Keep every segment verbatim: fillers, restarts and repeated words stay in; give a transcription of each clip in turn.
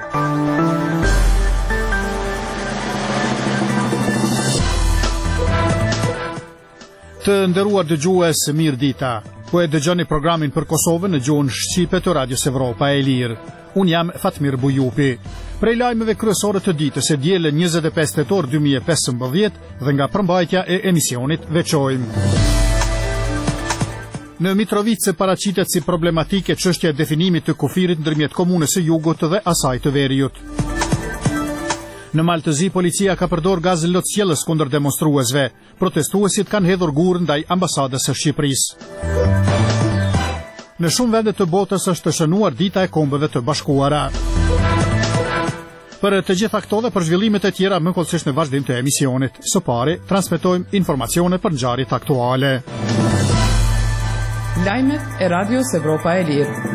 Të nderuar dëgjues, mirë dita. Po e dëgjoni programin për Kosovën në gjuhën shqipe të Radios Evropa e Lirë. Unë jam Fatmir Bujupi. Prej lajmeve kryesore të ditës e dielën njëzet e pesë tetor dy mijë e pesëmbëdhjetë dhe nga përmbajtja e emisionit veçojmë. Në Mitrovice paraqitet si problematike çështja e definimit të kufirit ndërmjet komunës së Jugut dhe asaj të Veriut. Në Maltëzi, policia ka përdor gaz lotësjellës kundër demonstruesve. Protestuesit kanë hedhur gur ndaj ambasadës së Shqipërisë. Në shumë vende të botës është shënuar dita e kombëve të bashkuara. Për të gjitha këto dhe për zhvillimet e tjera më kollësisht në vazhdim të emisionit. Së pari, transmetojmë informacione për ngjarjet aktuale. Lajmet e Radios Evropa e Lirë.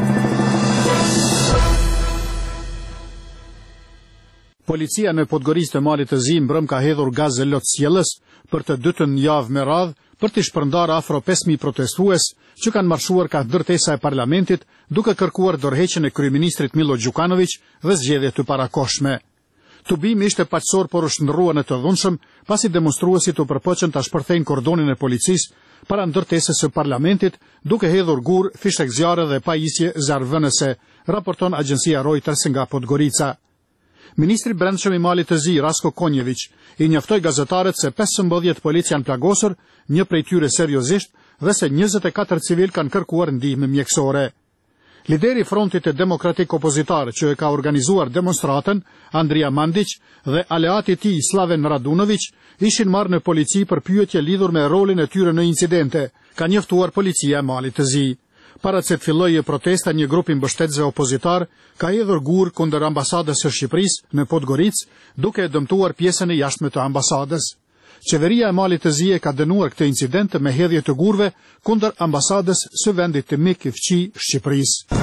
Policia në Podgoricë të Malit të Zi mbrëm ka hedhur gaz lotësjellës për të dytën javë me radhë për të shpërndarë afro pesë mijë protestues që kanë marshuar ka ndërtesa e parlamentit duke kërkuar dorëheqjen e kryeministrit Milo Đukanović dhe zgjedhje të parakohshme. Tubimi ishte paqësor por u shndrrua në të dhunshëm pasi demonstruesit u përpoqën ta shpërthejnë kordonin e policisë para ndërtesës së parlamentit duke hedhur gur, fishek zjarre dhe pajisje zjarrvënëse, raporton agjencia Reuters nga Podgorica. Ministri i Brendshëm i Malit të Zi, Rasko Konjević, i njoftoi gazetarët se pesëmbëdhjetë polic janë plagosur, një prej tyre seriozisht, dhe se njëzet e katër civil kanë kërkuar ndihmë mjekësore. Lideri i Frontit e Demokratik Opozitar, që e ka organizuar demonstratën, Andrija Mandić, dhe aleati i tij Slaven Radunović, ishin marrë në polici për pyetje lidhur me rolin e tyre në incidente, ka njoftuar policia e Malit të Zi. Para se të fillojë protesta, një grup i mbështetësve opozitar ka hedhur gur kundër ambasadës së Shqipërisë në Podgoricë, duke e dëmtuar pjesën e jashtme të ambasadës. Qeveria e Malit të Zi e ka dënuar këtë incident me hedhje të gurve kundër ambasadës së vendit të mik i fqi Shqipërisë.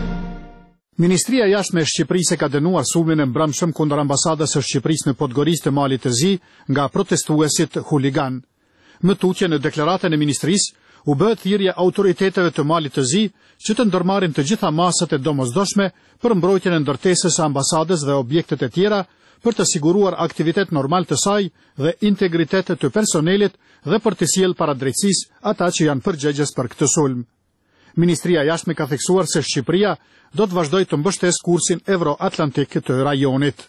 Ministria e Jashtme e Shqipërisë ka dënuar sulmin e mbrëmshëm kundër ambasadës së Shqipërisë në Podgoricë të Malit të Zi nga protestuesit huligan. Më tutje në deklaratën e ministrisë u bë thirrje autoriteteve të Malit të Zi që të ndërmarrin të gjitha masat e domosdoshme për mbrojtjen e ndërtesës së ambasadës dhe objektet e tjera për të siguruar aktivitet normal të saj dhe integritet të personelit dhe për të sjellë para drejtësisë ata që janë përgjegjës për këtë sulm. Ministria e Jashtme ka theksuar se Shqipëria do të vazhdojë të mbështesë kursin evroatlantik të rajonit.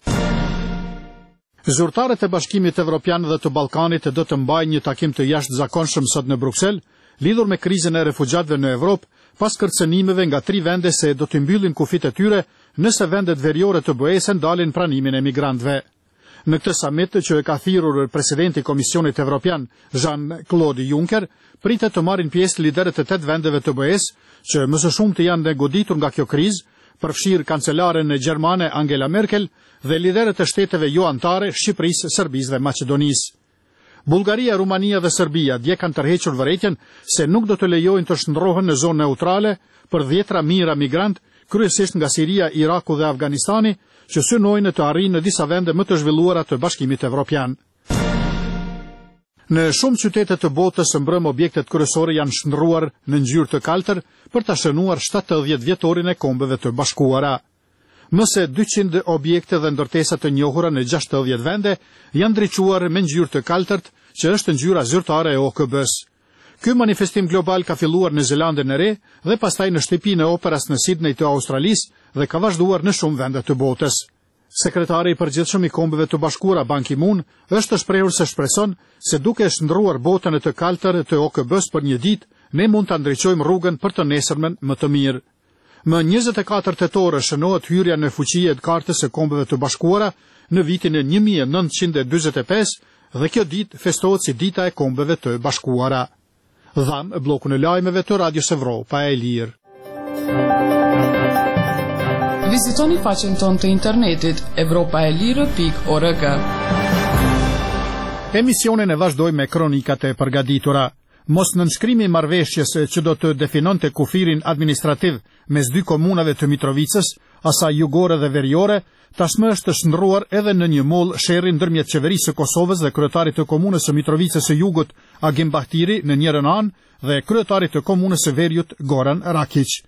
Zyrtarët e Bashkimit Evropian dhe të Ballkanit do të mbajnë një takim të jashtëzakonshëm sot në Bruksel, lidhur me krizën e refugjatëve në Evropë, pas kërcënimeve nga tri vende se do të mbyllin kufit e tyre nëse vendet veriore të B E S ndalin pranimin e migrantëve. Në këtë summit që e ka thirrur presidenti i Komisionit Evropian, Jean-Claude Juncker, pritet të marrin pjesë liderët e tetë vendeve të B E S, që më së shumti janë goditur nga kjo krizë, përfshirë kancelaren gjermane Angela Merkel dhe liderët e shteteve jo anëtare, Shqipërisë, Serbisë dhe Maqedonisë. Bullgaria, Rumania dhe Serbia dje kanë tërhequr vërejtjen se nuk do të lejojnë të shndrohen në zonë neutrale për dhjetra mijëra migrant, kryesisht nga Siria, Iraku dhe Afganistani, që synojnë të arrijnë në disa vende më të zhvilluara të Bashkimit Evropian. Në shumë qytete të botës mbrëm objektet kryesore janë shndruar në ngjyrë të kaltër për ta shënuar shtatëdhjetë vjetorin e kombeve të bashkuara. Më se dyqind objekte dhe ndërtesa të njohura në gjashtëdhjetë vende janë ndriçuar me ngjyrë të kaltërt, që është ngjyra zyrtare e O K B-s. Ky manifestim global ka filluar në Zelandën e Re dhe pastaj në shtëpinë e operës në Sydney të Australisë dhe ka vazhduar në shumë vende të botës. Sekretari i përgjithshëm i kombeve të bashkuara Ban Ki-moon është shprehur se shpreson se duke shndruar botën e të kaltër të O K B-s për një ditë, ne mund ta ndriçojmë rrugën për të nesërmen më të mirë. Më njëzet e katër tetor shënohet hyrja në fuqi e kartës së kombeve të bashkuara në vitin e një mijë e nëntëqind e dyzet e pesë dhe kjo ditë festohet si dita e kombeve të bashkuara. Dham bllokun e lajmeve të Radios Evropa e Lirë. Vizitoni faqen tonë të internetit evropaelire pikë org. Emisionin e vazhdoj me kronikat e përgatitura. Mos nënshkrimi i marrëveshjes që do të definonte kufirin administrativ mes dy komunave të Mitrovicës, asaj jugore dhe veriore, tashmë është shndruar edhe në një moll sherri ndërmjet qeverisë së Kosovës dhe kryetarit të komunës së Mitrovicës së Jugut, Agim Bahtiri, në njërin anë dhe kryetarit të komunës së Veriut, Goran Rakić.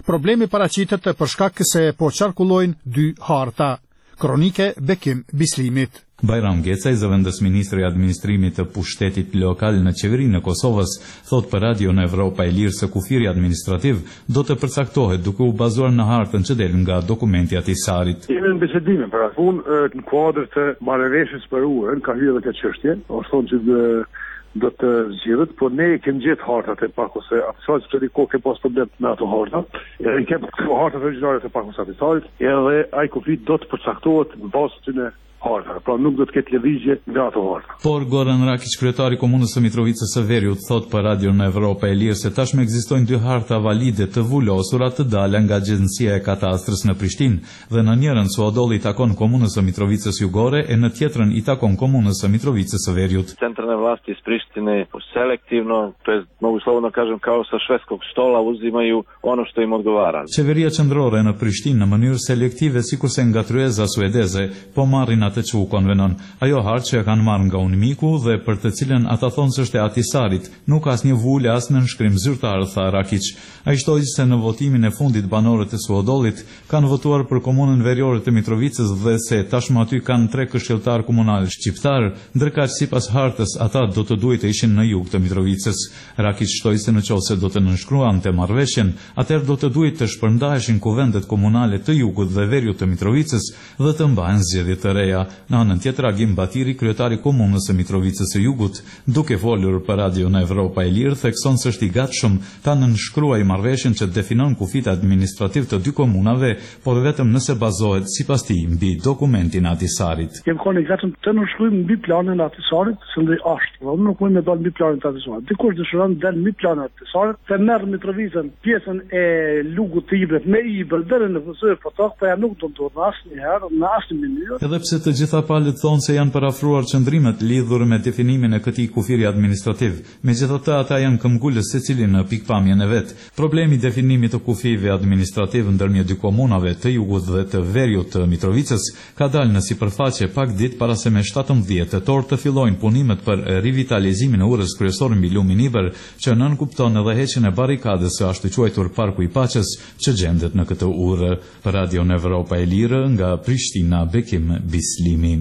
Problemi paraqitet për shkak se po qarkullojnë dy harta. Kronike Bekim Bislimit. Bajram Gecaj, zëvendës ministri i administrimit të pushtetit lokal në qeverinë e Kosovës, thot për Radio në Evropa e Lirë se kufiri administrativ do të përcaktohet duke u bazuar në hartën që del nga dokumenti atisarit. Jemi në bisedime për atë punë në kuadër të marrëveshjes për uën, ka hyrë edhe këtë çështje, ose thonë që dhe do të zgjidhet, por ne kemi gjetë hartat e pakos e atisarit, sepse diko ke pas problem me ato harta. Ne kemi hartat origjinale të pakos atisarit, edhe ai kufi do të përcaktohet në bazë të në harta, pra nuk do të ketë lëvizje nga ato harta. Por Goran Rakić, kryetari komunës së Mitrovicës së Veriut, thot për Radio në Evropa e Lirë se tashmë ekzistojnë dy harta valide të vulosura të dalë nga Agjencia e Katastrës në Prishtinë, dhe në njërin suadolli i takon komunës së Mitrovicës Jugore e në tjetrën i takon komunës së Mitrovicës së Veriut. Centralne vlasti iz Prištine selektivno, to jest mogu slobodno kažem kao sa švedskog stola uzimaju ono što im odgovara. Qeveria qendrore në Prishtinë në mënyrë selektive sikurse nga tryeza suedeze po marrin atë që u konvenon. Ajo hartë që e kanë marrë nga Unmiku dhe për të cilën ata thonë se është e atisarit, nuk ka asnjë vulë as në nënshkrim zyrtar, tha Rakić. Ai shtoi se në votimin e fundit banorët e Suodollit kanë votuar për komunën veriore të Mitrovicës dhe se tashmë aty kanë tre këshilltar komunal shqiptar, ndërkaq sipas hartës ata do të duhet të ishin në jug të Mitrovicës. Rakić shtoi se në qoftë se do të nënshkruante marrëveshjen, atëherë do të duhet të shpërndaheshin kuvendet komunale të jugut dhe veriut të Mitrovicës dhe të mbahen zgjedhje të reja. Në anën tjetër, Agim Batiri, kryetari komunës së Mitrovicës së Jugut, duke folur për Radio në Evropa e Lirë, thekson se është i gatshëm ta nënshkruajë marrëveshjen që definon kufit administrativ të dy komunave, por vetëm nëse bazohet sipas tij mbi dokumentin e atisarit. Kem qenë i gatshëm të nënshkruajmë mbi planin e atisarit, se ndaj është, dhe nuk mund të dalë mbi planin e atisarit. Dikush dëshiron të dalë mbi planin e atisarit, të merr Mitrovicën pjesën e lugut të Ibrit me Ibër deri në vëzë fotok, po ja nuk do të ndodhë asnjëherë në asnjë mënyrë. Edhe pse të gjitha palët thonë se janë parafruar qëndrimet lidhur me definimin e këtij kufiri administrativ, megjithatë ata janë këmbgulës secili në pikpamjen e vet. Problemi i definimit të kufive administrativ ndërmjet dy komunave të Jugut dhe të Veriut të Mitrovicës ka dalë në sipërfaqe pak ditë para se me shtatëmbëdhjetë tetor të fillojnë punimet për rivitalizimin e urës kryesore mbi lumin Ibër, që nënkupton edhe heqjen e barrikadës së ashtu quajtur Parku i Paqes që gjendet në këtë urë. Për Radio në Evropa e Lirë nga Prishtina, Bekim Bislimi.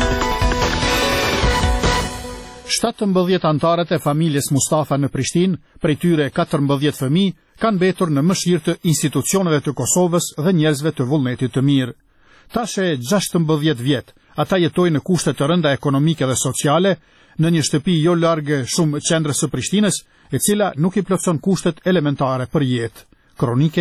shtatëmbëdhjetë antarët e familjes Mustafa në Prishtinë, prej tyre katërmbëdhjetë fëmijë, kanë mbetur në mëshirë të institucioneve të Kosovës dhe njerëzve të vullnetit të mirë. Tash e gjashtëmbëdhjetë vjet, ata jetojnë në kushte të rënda ekonomike dhe sociale, në një shtëpi jo larg shumë qendrës së Prishtinës, e cila nuk i plotson kushtet elementare për jetë. Kronike